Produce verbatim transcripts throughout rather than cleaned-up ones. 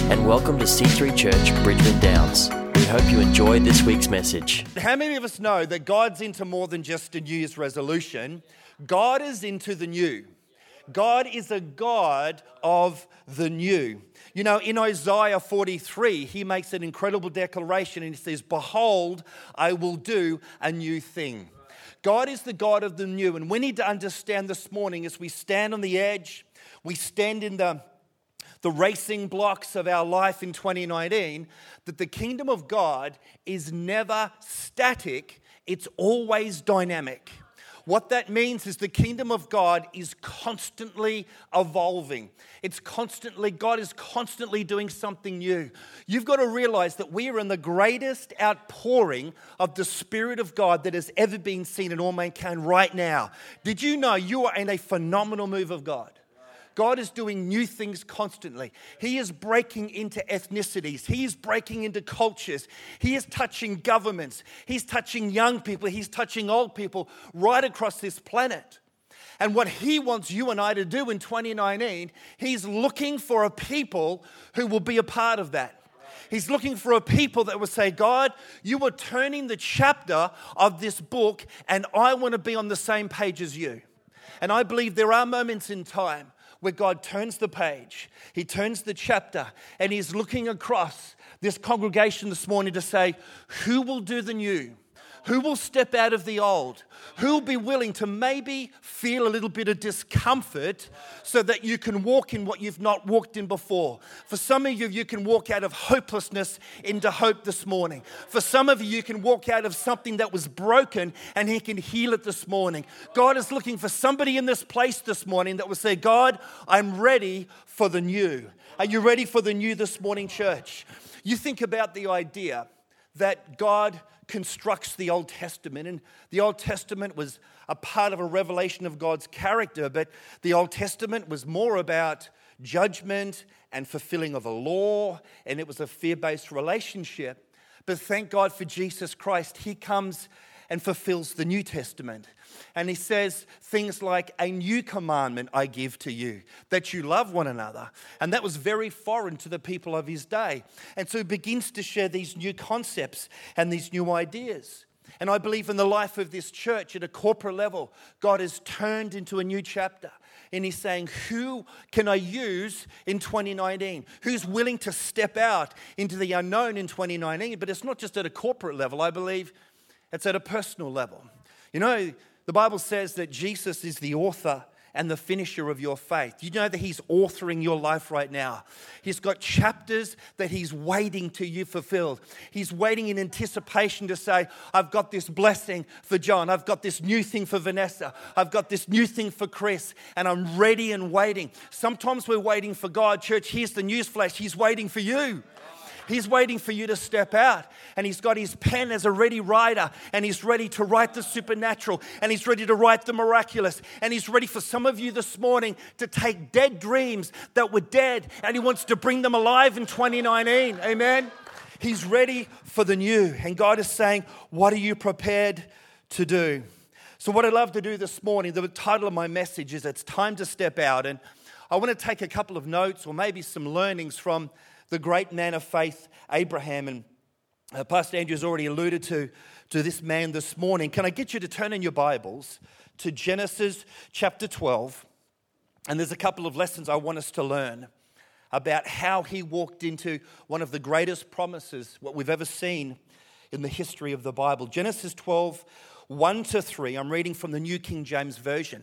and welcome to C three Church, Bridgeman Downs. We hope you enjoyed this week's message. How many of us know that God's into more than just a New Year's resolution? God is into the new. God is a God of the new. You know, in Isaiah forty-three, he makes an incredible declaration and he says, "Behold, I will do a new thing." God is the God of the new, and we need to understand this morning as we stand on the edge, we stand in the the racing blocks of our life in twenty nineteen, that the kingdom of God is never static, it's always dynamic. What that means is the kingdom of God is constantly evolving. It's constantly, God is constantly doing something new. You've got to realize that we are in the greatest outpouring of the Spirit of God that has ever been seen in all mankind right now. Did you know you are in a phenomenal move of God? God is doing new things constantly. He is breaking into ethnicities. He is breaking into cultures. He is touching governments. He's touching young people. He's touching old people right across this planet. And what he wants you and I to do in twenty nineteen, he's looking for a people who will be a part of that. He's looking for a people that will say, "God, you are turning the chapter of this book, and I want to be on the same page as you." And I believe there are moments in time where God turns the page, he turns the chapter, and he's looking across this congregation this morning to say, who will do the new? Who will step out of the old? Who will be willing to maybe feel a little bit of discomfort so that you can walk in what you've not walked in before? For some of you, you can walk out of hopelessness into hope this morning. For some of you, you can walk out of something that was broken and he can heal it this morning. God is looking for somebody in this place this morning that will say, "God, I'm ready for the new." Are you ready for the new this morning, church? You think about the idea that God constructs the Old Testament, and the Old Testament was a part of a revelation of God's character, but the Old Testament was more about judgment and fulfilling of a law, and it was a fear-based relationship. But thank God for Jesus Christ. He comes and fulfills the New Testament. And he says things like, "A new commandment I give to you, that you love one another." And that was very foreign to the people of his day. And so he begins to share these new concepts and these new ideas. And I believe in the life of this church at a corporate level, God has turned into a new chapter. And he's saying, who can I use in twenty nineteen? Who's willing to step out into the unknown in twenty nineteen? But it's not just at a corporate level. I believe it's at a personal level. You know, the Bible says that Jesus is the author and the finisher of your faith. You know that he's authoring your life right now. He's got chapters that he's waiting to you fulfilled. He's waiting in anticipation to say, "I've got this blessing for John. I've got this new thing for Vanessa. I've got this new thing for Chris, and I'm ready and waiting." Sometimes we're waiting for God. Church, here's the newsflash. He's waiting for you. He's waiting for you to step out, and he's got his pen as a ready writer, and he's ready to write the supernatural, and he's ready to write the miraculous, and he's ready for some of you this morning to take dead dreams that were dead, and he wants to bring them alive in twenty nineteen. Amen? He's ready for the new, and God is saying, what are you prepared to do? So what I'd love to do this morning, the title of my message is It's Time to Step Out, and I want to take a couple of notes or maybe some learnings from the great man of faith, Abraham. And uh, Pastor Andrew has already alluded to, to this man this morning. Can I get you to turn in your Bibles to Genesis chapter twelve? And there's a couple of lessons I want us to learn about how he walked into one of the greatest promises, what we've ever seen in the history of the Bible. Genesis twelve, one to three. I'm reading from the New King James Version.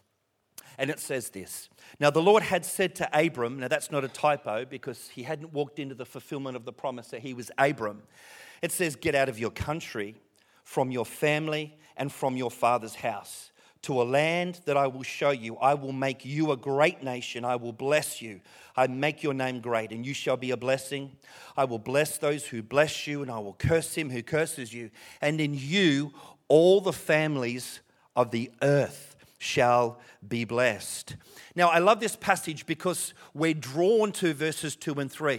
And it says this: "Now the Lord had said to Abram," now that's not a typo because he hadn't walked into the fulfillment of the promise that he was Abram. It says, "Get out of your country, from your family, and from your father's house, to a land that I will show you. I will make you a great nation. I will bless you. I make your name great, and you shall be a blessing. I will bless those who bless you, and I will curse him who curses you. And in you all the families of the earth shall be blessed." Now, I love this passage because we're drawn to verses two and three.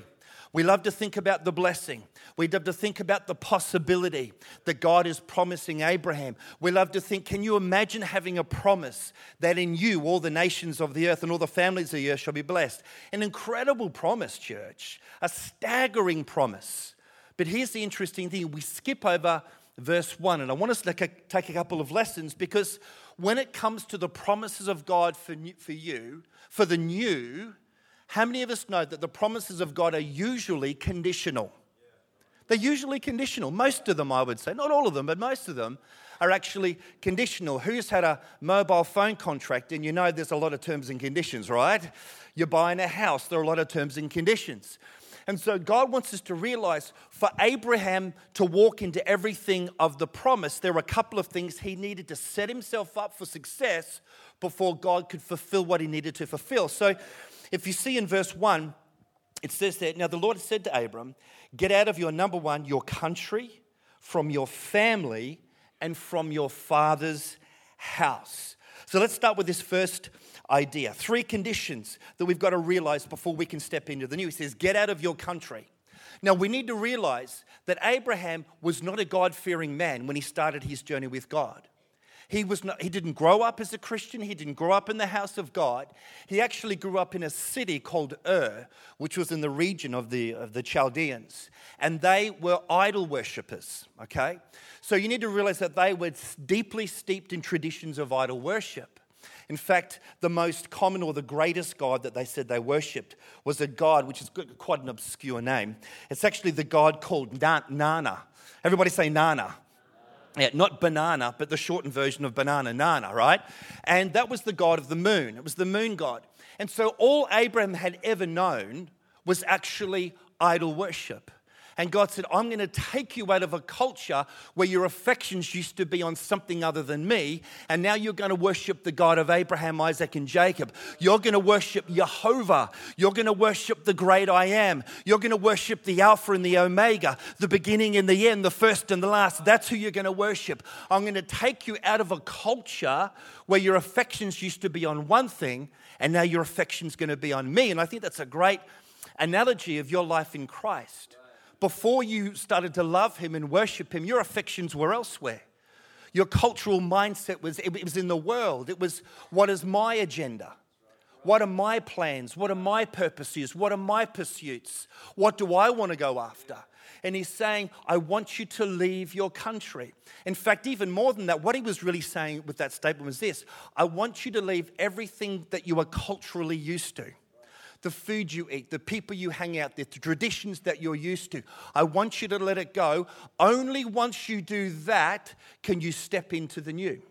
We love to think about the blessing. We love to think about the possibility that God is promising Abraham. We love to think, can you imagine having a promise that in you all the nations of the earth and all the families of the earth shall be blessed? An incredible promise, church. A staggering promise. But here's the interesting thing. We skip over verse one. And I want us to take a couple of lessons, because when it comes to the promises of God for for you, for the new, how many of us know that the promises of God are usually conditional? They're usually conditional. Most of them, I would say. Not all of them, but most of them are actually conditional. Who's had a mobile phone contract and you know there's a lot of terms and conditions, right? You're buying a house, there are a lot of terms and conditions. And so God wants us to realize for Abraham to walk into everything of the promise, there were a couple of things he needed to set himself up for success before God could fulfill what he needed to fulfill. So if you see in verse one, it says that, now the Lord said to Abram, get out of your, number one, your country, from your family, and from your father's house. So let's start with this first idea. Three conditions that we've got to realize before we can step into the new. He says, get out of your country. Now we need to realize that Abraham was not a God-fearing man when he started his journey with God. He was not, he didn't grow up as a Christian. He didn't grow up in the house of God. He actually grew up in a city called Ur, which was in the region of the, of the Chaldeans. And they were idol worshippers, okay? So you need to realize that they were deeply steeped in traditions of idol worship. In fact, the most common or the greatest god that they said they worshipped was a god, which is quite an obscure name. It's actually the god called Nana. Everybody say Nana. Yeah, not banana, but the shortened version of banana, Nana, right? And that was the god of the moon. It was the moon god. And so all Abraham had ever known was actually idol worship. And God said, I'm going to take you out of a culture where your affections used to be on something other than me, and now you're going to worship the God of Abraham, Isaac, and Jacob. You're going to worship Jehovah. You're going to worship the great I am. You're going to worship the Alpha and the Omega, the beginning and the end, the first and the last. That's who you're going to worship. I'm going to take you out of a culture where your affections used to be on one thing, and now your affection's going to be on me. And I think that's a great analogy of your life in Christ. Before you started to love him and worship him, your affections were elsewhere. Your cultural mindset was, it was in the world. It was, what is my agenda? What are my plans? What are my purposes? What are my pursuits? What do I want to go after? And he's saying, I want you to leave your country. In fact, even more than that, what he was really saying with that statement was this: I want you to leave everything that you are culturally used to. The food you eat, the people you hang out with, the traditions that you're used to. I want you to let it go. Only once you do that can you step into the new.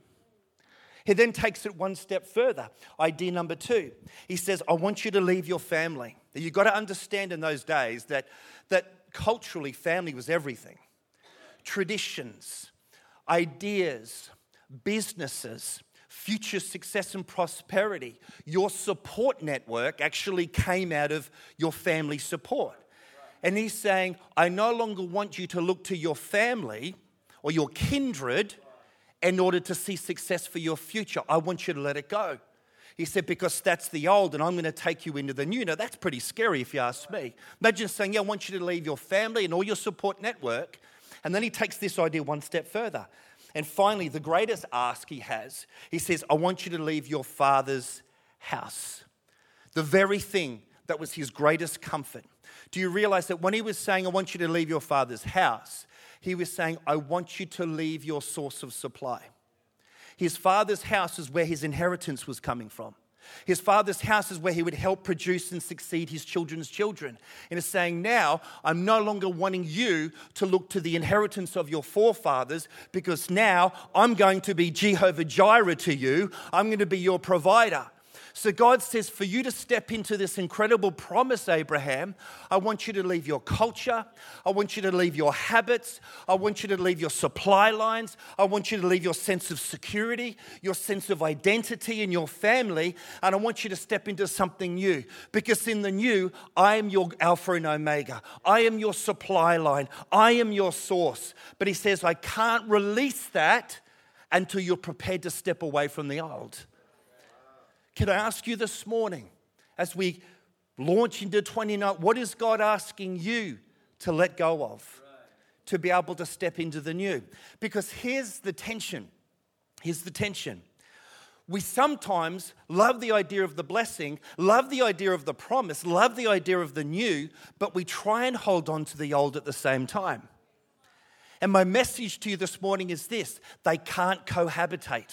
He then takes it one step further. Idea number two. He says, I want you to leave your family. You've got to understand in those days that, that culturally family was everything. Traditions, ideas, businesses, future success and prosperity. Your support network actually came out of your family support. And he's saying, I no longer want you to look to your family or your kindred in order to see success for your future. I want you to let it go. He said, because that's the old and I'm going to take you into the new. Now, that's pretty scary if you ask me. Imagine saying, yeah, I want you to leave your family and all your support network. And then he takes this idea one step further. And finally, the greatest ask he has, he says, I want you to leave your father's house. The very thing that was his greatest comfort. Do you realize that when he was saying, I want you to leave your father's house, he was saying, I want you to leave your source of supply. His father's house is where his inheritance was coming from. His father's house is where he would help produce and succeed his children's children. And he's saying, now, I'm no longer wanting you to look to the inheritance of your forefathers, because now I'm going to be Jehovah Jireh to you. I'm going to be your provider. So God says, for you to step into this incredible promise, Abraham, I want you to leave your culture. I want you to leave your habits. I want you to leave your supply lines. I want you to leave your sense of security, your sense of identity in your family. And I want you to step into something new. Because in the new, I am your Alpha and Omega. I am your supply line. I am your source. But he says, I can't release that until you're prepared to step away from the old. Can I ask you this morning, as we launch into twenty-nine. What is God asking you to let go of? Right. To be able to step into the new? Because here's the tension. Here's the tension. We sometimes love the idea of the blessing, love the idea of the promise, love the idea of the new, but we try and hold on to the old at the same time. And my message to you this morning is this: they can't cohabitate.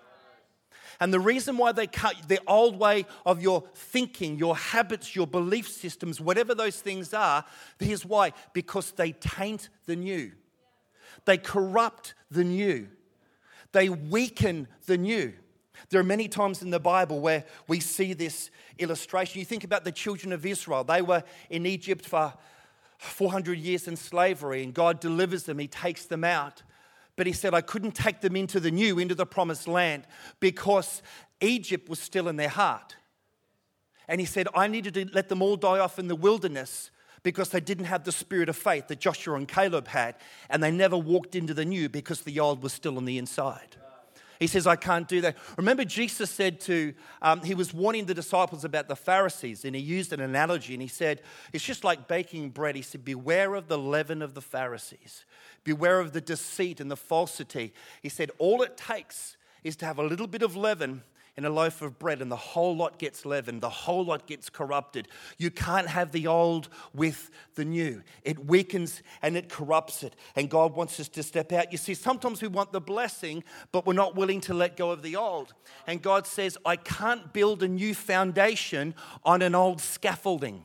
And the reason why they can't, the old way of your thinking, your habits, your belief systems, whatever those things are, here's why: because they taint the new. They corrupt the new. They weaken the new. There are many times in the Bible where we see this illustration. You think about the children of Israel. They were in Egypt for four hundred years in slavery, and God delivers them. He takes them out. But he said, I couldn't take them into the new, into the promised land, because Egypt was still in their heart. And he said, I needed to let them all die off in the wilderness because they didn't have the spirit of faith that Joshua and Caleb had, and they never walked into the new because the old was still on the inside. He says, I can't do that. Remember, Jesus said to, um, he was warning the disciples about the Pharisees, and he used an analogy, and he said, it's just like baking bread. He said, beware of the leaven of the Pharisees. Beware of the deceit and the falsity. He said, all it takes is to have a little bit of leaven in a loaf of bread, and the whole lot gets leavened, the whole lot gets corrupted. You can't have the old with the new. It weakens and it corrupts it, and God wants us to step out. You see, sometimes we want the blessing, but we're not willing to let go of the old. And God says, I can't build a new foundation on an old scaffolding.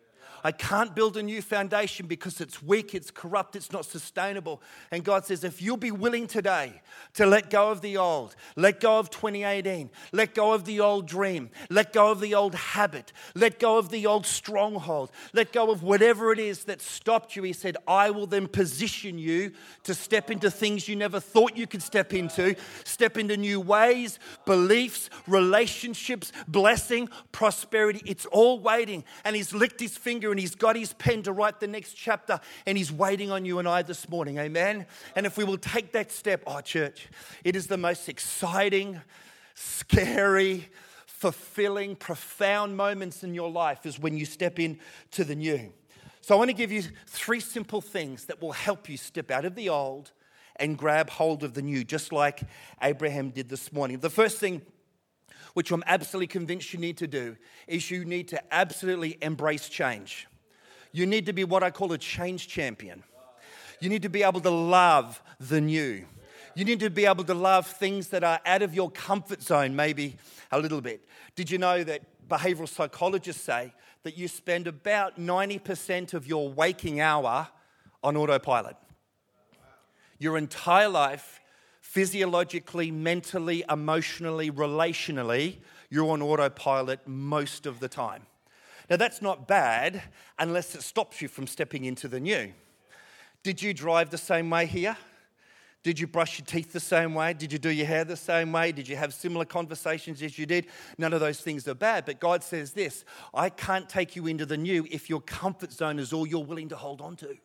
I can't build a new foundation because it's weak, it's corrupt, it's not sustainable. And God says, if you'll be willing today to let go of the old, let go of twenty eighteen, let go of the old dream, let go of the old habit, let go of the old stronghold, let go of whatever it is that stopped you, he said, I will then position you to step into things you never thought you could step into, step into new ways, beliefs, relationships, blessing, prosperity. It's all waiting. And he's licked his finger and he's got his pen to write the next chapter, and he's waiting on you and I this morning, amen? And if we will take that step, oh church, it is the most exciting, scary, fulfilling, profound moments in your life is when you step into the new. So I want to give you three simple things that will help you step out of the old and grab hold of the new, just like Abraham did this morning. The first thing, which I'm absolutely convinced you need to do, is you need to absolutely embrace change. You need to be what I call a change champion. You need to be able to love the new. You need to be able to love things that are out of your comfort zone, maybe a little bit. Did you know that behavioral psychologists say that you spend about ninety percent of your waking hour on autopilot? Your entire life, physiologically, mentally, emotionally, relationally, you're on autopilot most of the time. Now, that's not bad unless it stops you from stepping into the new. Did you drive the same way here? Did you brush your teeth the same way? Did you do your hair the same way? Did you have similar conversations as you did? None of those things are bad, but God says this: I can't take you into the new if your comfort zone is all you're willing to hold on to.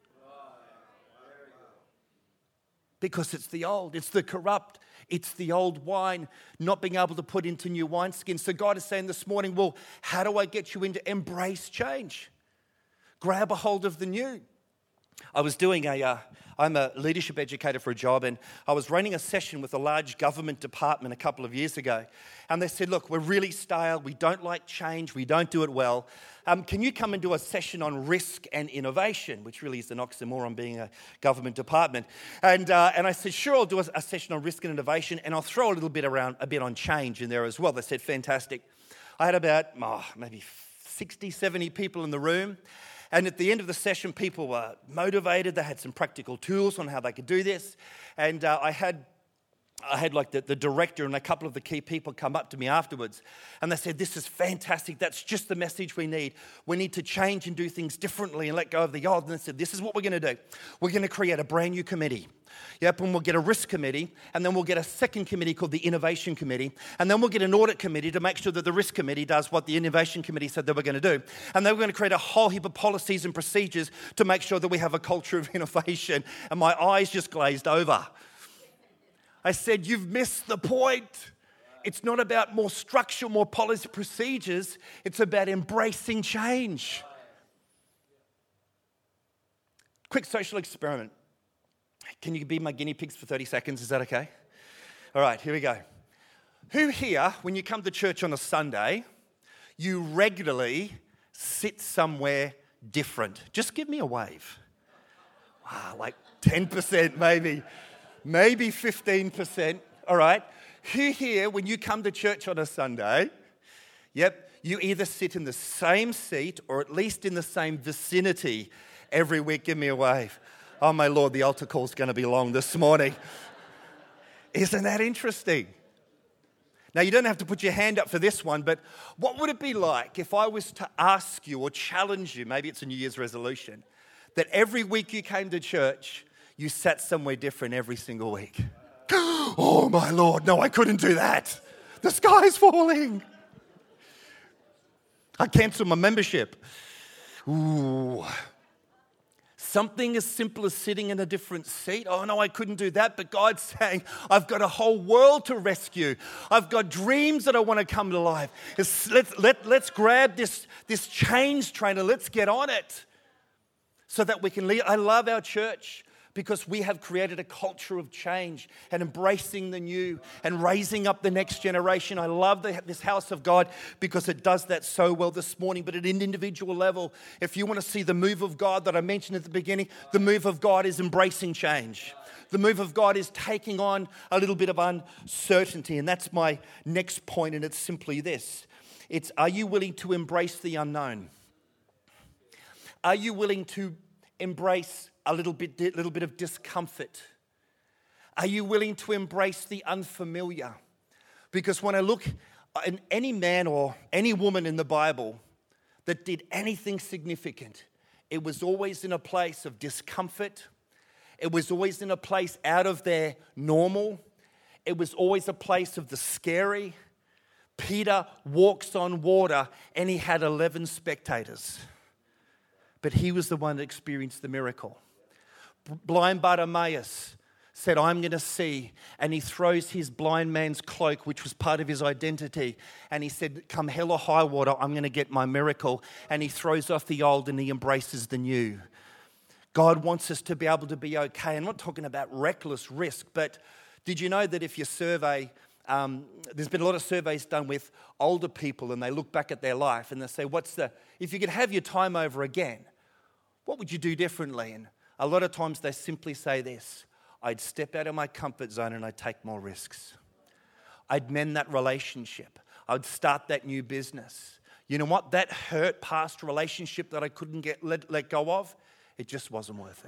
Because it's the old, it's the corrupt, it's the old wine, not being able to put into new wineskins. So God is saying this morning, well, how do I get you into embrace change? Grab a hold of the new. I was doing a, uh, I'm a leadership educator for a job, and I was running a session with a large government department a couple of years ago. And they said, look, we're really stale, we don't like change, we don't do it well. Um, can you come and do a session on risk and innovation, which really is an oxymoron being a government department. And uh, and I said, sure, I'll do a, a session on risk and innovation, and I'll throw a little bit around, a bit on change in there as well. They said, fantastic. I had about oh, maybe sixty, seventy people in the room. And at the end of the session, people were motivated. They had some practical tools on how they could do this. And uh, I had I had like the, the director and a couple of the key people come up to me afterwards. And they said, this is fantastic. That's just the message we need. We need to change and do things differently and let go of the old. And they said, this is what we're going to do. We're going to create a brand new committee. Yep, and we'll get a risk committee, and then we'll get a second committee called the innovation committee, and then we'll get an audit committee to make sure that the risk committee does what the innovation committee said they were going to do. And then we're going to create a whole heap of policies and procedures to make sure that we have a culture of innovation. And my eyes just glazed over. I said, you've missed the point. it's not about more structure, more policy procedures. It's about embracing change. Quick social experiment. Can you be my guinea pigs for thirty seconds? Is that okay? All right, here we go. Who here, when you come to church on a Sunday, you regularly sit somewhere different? Just give me a wave. Wow, like ten percent maybe, maybe fifteen percent. All right. Who here, when you come to church on a Sunday, yep, you either sit in the same seat or at least in the same vicinity every week? Give me a wave. Oh, my Lord, the altar call's going to be long this morning. Isn't that interesting? Now, you don't have to put your hand up for this one, but what would it be like if I was to ask you or challenge you, maybe it's a New Year's resolution, that every week you came to church, you sat somewhere different every single week? Oh, my Lord, no, I couldn't do that. The sky's falling. I cancelled my membership. Ooh. Something as simple as sitting in a different seat. Oh, no, I couldn't do that. But God's saying, I've got a whole world to rescue. I've got dreams that I want to come to life. It's, let's, let, let's grab this, this change train and let's get on it so that we can lead. I love our church because we have created a culture of change and embracing the new and raising up the next generation. I love the, this house of God because it does that so well this morning. But at an individual level, if you want to see the move of God that I mentioned at the beginning, the move of God is embracing change. The move of God is taking on a little bit of uncertainty. And that's my next point, and it's simply this. It's, are you willing to embrace the unknown? Are you willing to embrace a little bit, little bit of discomfort? Are you willing to embrace the unfamiliar? Because when I look at any man or any woman in the Bible that did anything significant, it was always in a place of discomfort. It was always in a place out of their normal. It was always a place of the scary. Peter walks on water and he had eleven spectators. But he was the one that experienced the miracle. Blind Bartimaeus said, I'm going to see. And he throws his blind man's cloak, which was part of his identity. And he said, come hell or high water, I'm going to get my miracle. And he throws off the old and he embraces the new. God wants us to be able to be okay. I'm not talking about reckless risk, but did you know that if you survey, um, there's been a lot of surveys done with older people and they look back at their life and they say, what's the, if you could have your time over again, what would you do differently? And a lot of times they simply say this, I'd step out of my comfort zone and I'd take more risks. I'd mend that relationship. I'd start that new business. You know what? That hurt past relationship that I couldn't get let, let go of, it just wasn't worth it.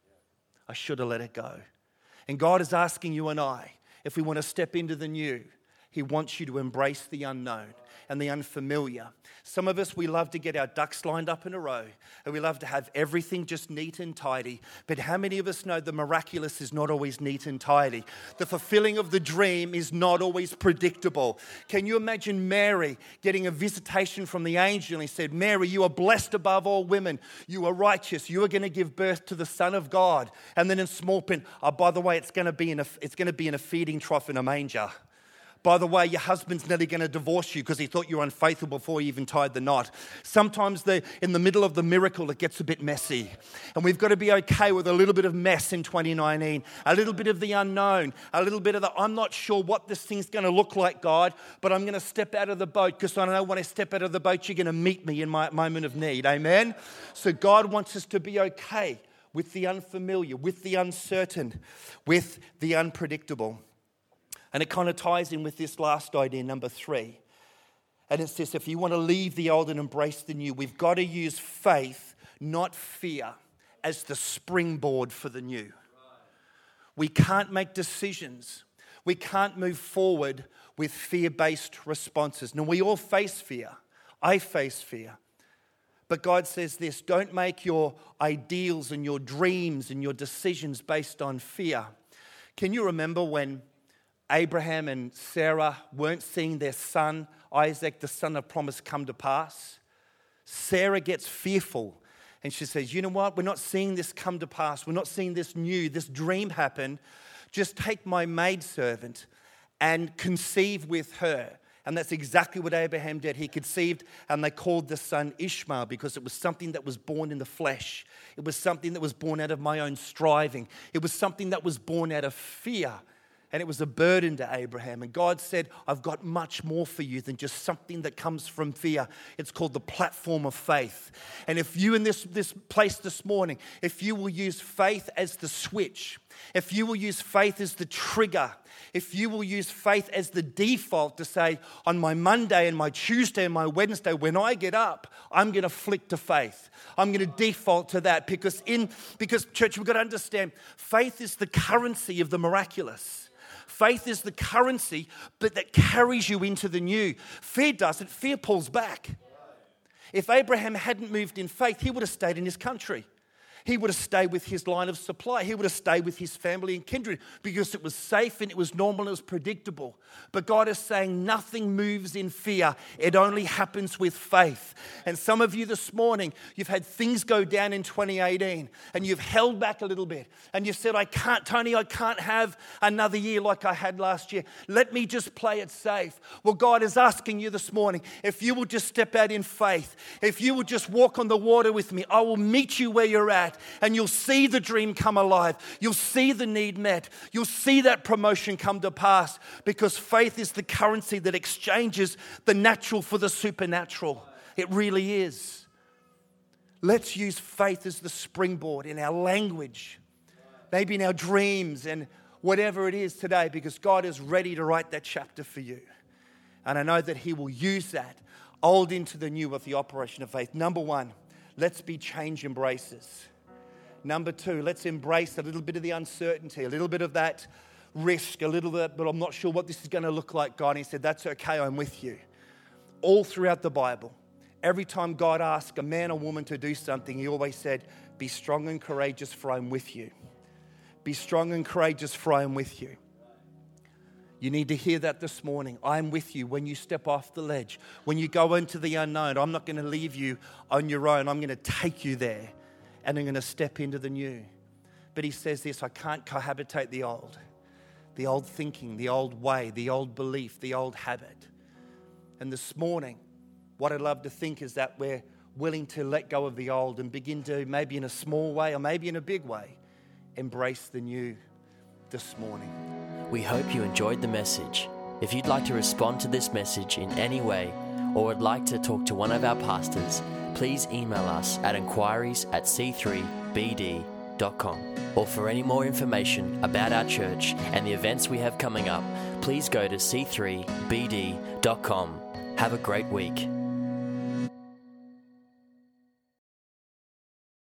I should have let it go. And God is asking you and I, if we want to step into the new, He wants you to embrace the unknown and the unfamiliar. Some of us, we love to get our ducks lined up in a row and we love to have everything just neat and tidy. But how many of us know the miraculous is not always neat and tidy? The fulfilling of the dream is not always predictable. Can you imagine Mary getting a visitation from the angel and he said, Mary, you are blessed above all women. You are righteous. You are going to give birth to the Son of God. And then in small print, oh, by the way, it's going to be in a, it's going to be in a feeding trough in a manger. By the way, your husband's nearly going to divorce you because he thought you were unfaithful before he even tied the knot. Sometimes the, in the middle of the miracle, it gets a bit messy. And we've got to be okay with a little bit of mess in twenty nineteen, a little bit of the unknown, a little bit of the, I'm not sure what this thing's going to look like, God, but I'm going to step out of the boat because I know when I step out of the boat, you're going to meet me in my moment of need. Amen? So God wants us to be okay with the unfamiliar, with the uncertain, with the unpredictable. And it kind of ties in with this last idea, number three. And it's this, if you want to leave the old and embrace the new, we've got to use faith, not fear, as the springboard for the new. We can't make decisions. We can't move forward with fear-based responses. Now, we all face fear. I face fear. But God says this, don't make your ideals and your dreams and your decisions based on fear. Can you remember when Abraham and Sarah weren't seeing their son, Isaac, the son of promise, come to pass? Sarah gets fearful and she says, you know what? We're not seeing this come to pass. We're not seeing this new, this dream happen. Just take my maidservant and conceive with her. And that's exactly what Abraham did. He conceived, and they called the son Ishmael because it was something that was born in the flesh. It was something that was born out of my own striving. It was something that was born out of fear. And it was a burden to Abraham. And God said, I've got much more for you than just something that comes from fear. It's called the platform of faith. And if you in this, this place this morning, if you will use faith as the switch, if you will use faith as the trigger, if you will use faith as the default to say, on my Monday and my Tuesday and my Wednesday, when I get up, I'm going to flick to faith. I'm going to default to that because in because church, we've got to understand, faith is the currency of the miraculous. Faith is the currency, but that carries you into the new. Fear doesn't. Fear pulls back. If Abraham hadn't moved in faith, he would have stayed in his country. He would have stayed with his line of supply. He would have stayed with his family and kindred because it was safe and it was normal and it was predictable. But God is saying nothing moves in fear. It only happens with faith. And some of you this morning, you've had things go down in twenty eighteen and you've held back a little bit. And you've said, I can't, Tony, I can't have another year like I had last year. Let me just play it safe. Well, God is asking you this morning, if you will just step out in faith, if you will just walk on the water with me, I will meet you where you're at. And you'll see the dream come alive. You'll see the need met. You'll see that promotion come to pass because faith is the currency that exchanges the natural for the supernatural. It really is. Let's use faith as the springboard in our language, maybe in our dreams and whatever it is today, because God is ready to write that chapter for you. And I know that He will use that old into the new with the operation of faith. Number one, let's be change embracers. Number two, let's embrace a little bit of the uncertainty, a little bit of that risk, a little bit, but I'm not sure what this is going to look like, God. And He said, that's okay, I'm with you. All throughout the Bible, every time God asked a man or woman to do something, He always said, be strong and courageous, for I'm with you. Be strong and courageous, for I am with you. You need to hear that this morning. I'm with you when you step off the ledge. When you go into the unknown, I'm not going to leave you on your own. I'm going to take you there. And I'm going to step into the new. But He says this, I can't cohabitate the old. The old thinking, the old way, the old belief, the old habit. And this morning, what I'd love to think is that we're willing to let go of the old and begin to, maybe in a small way or maybe in a big way, embrace the new this morning. We hope you enjoyed the message. If you'd like to respond to this message in any way or would like to talk to one of our pastors, please email us at inquiries at c three b d dot com. Or for any more information about our church and the events we have coming up, please go to c three b d dot com. Have a great week.